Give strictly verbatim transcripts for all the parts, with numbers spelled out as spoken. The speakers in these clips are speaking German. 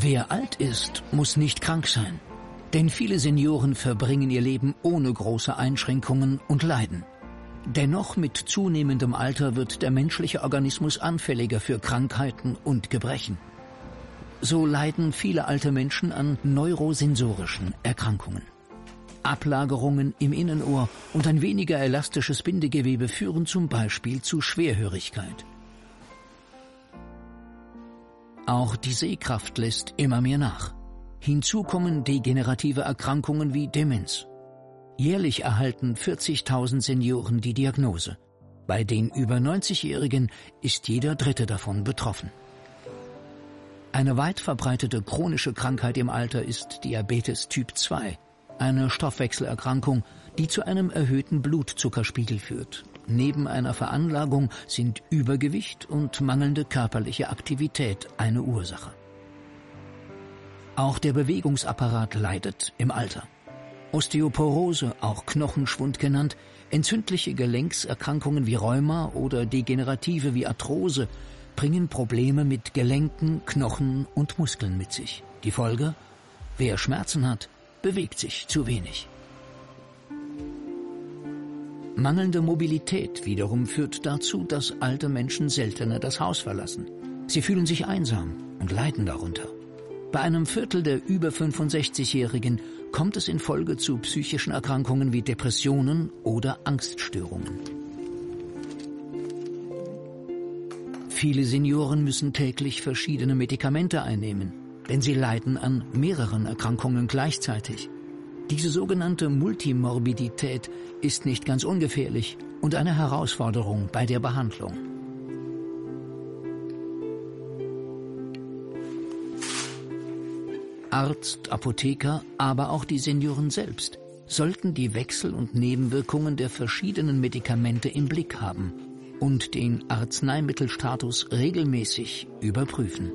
Wer alt ist, muss nicht krank sein. Denn viele Senioren verbringen ihr Leben ohne große Einschränkungen und Leiden. Dennoch mit zunehmendem Alter wird der menschliche Organismus anfälliger für Krankheiten und Gebrechen. So leiden viele alte Menschen an neurosensorischen Erkrankungen. Ablagerungen im Innenohr und ein weniger elastisches Bindegewebe führen zum Beispiel zu Schwerhörigkeit. Auch die Sehkraft lässt immer mehr nach. Hinzu kommen degenerative Erkrankungen wie Demenz. Jährlich erhalten vierzigtausend Senioren die Diagnose. Bei den über neunzigjährigen ist jeder Dritte davon betroffen. Eine weit verbreitete chronische Krankheit im Alter ist Diabetes Typ zwei, eine Stoffwechselerkrankung, die zu einem erhöhten Blutzuckerspiegel führt. Neben einer Veranlagung sind Übergewicht und mangelnde körperliche Aktivität eine Ursache. Auch der Bewegungsapparat leidet im Alter. Osteoporose, auch Knochenschwund genannt, entzündliche Gelenkserkrankungen wie Rheuma oder degenerative wie Arthrose bringen Probleme mit Gelenken, Knochen und Muskeln mit sich. Die Folge? Wer Schmerzen hat, bewegt sich zu wenig. Mangelnde Mobilität wiederum führt dazu, dass alte Menschen seltener das Haus verlassen. Sie fühlen sich einsam und leiden darunter. Bei einem Viertel der über fünfundsechzigjährigen kommt es in Folge zu psychischen Erkrankungen wie Depressionen oder Angststörungen. Viele Senioren müssen täglich verschiedene Medikamente einnehmen, denn sie leiden an mehreren Erkrankungen gleichzeitig. Diese sogenannte Multimorbidität ist nicht ganz ungefährlich und eine Herausforderung bei der Behandlung. Arzt, Apotheker, aber auch die Senioren selbst sollten die Wechsel- und Nebenwirkungen der verschiedenen Medikamente im Blick haben und den Arzneimittelstatus regelmäßig überprüfen.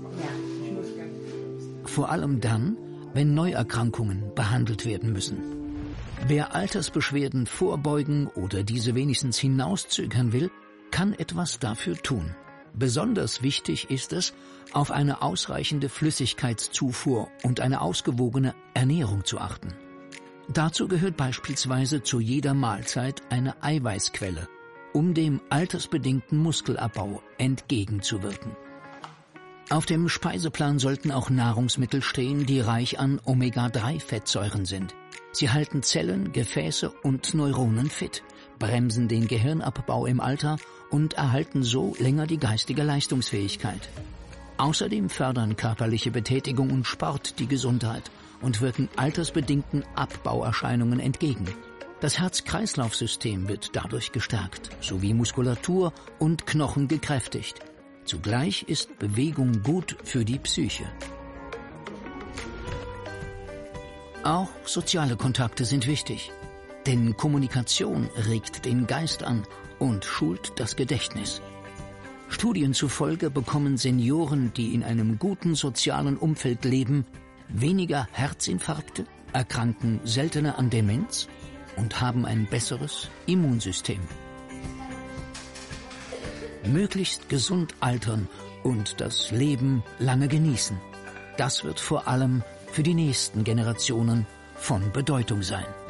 Vor allem dann, wenn Neuerkrankungen behandelt werden müssen. Wer Altersbeschwerden vorbeugen oder diese wenigstens hinauszögern will, kann etwas dafür tun. Besonders wichtig ist es, auf eine ausreichende Flüssigkeitszufuhr und eine ausgewogene Ernährung zu achten. Dazu gehört beispielsweise zu jeder Mahlzeit eine Eiweißquelle, um dem altersbedingten Muskelabbau entgegenzuwirken. Auf dem Speiseplan sollten auch Nahrungsmittel stehen, die reich an Omega drei Fettsäuren sind. Sie halten Zellen, Gefäße und Neuronen fit, bremsen den Gehirnabbau im Alter und erhalten so länger die geistige Leistungsfähigkeit. Außerdem fördern körperliche Betätigung und Sport die Gesundheit und wirken altersbedingten Abbauerscheinungen entgegen. Das Herz-Kreislauf-System wird dadurch gestärkt, sowie Muskulatur und Knochen gekräftigt. Zugleich ist Bewegung gut für die Psyche. Auch soziale Kontakte sind wichtig, denn Kommunikation regt den Geist an und schult das Gedächtnis. Studien zufolge bekommen Senioren, die in einem guten sozialen Umfeld leben, weniger Herzinfarkte, erkranken seltener an Demenz und haben ein besseres Immunsystem. Möglichst gesund altern und das Leben lange genießen. Das wird vor allem für die nächsten Generationen von Bedeutung sein.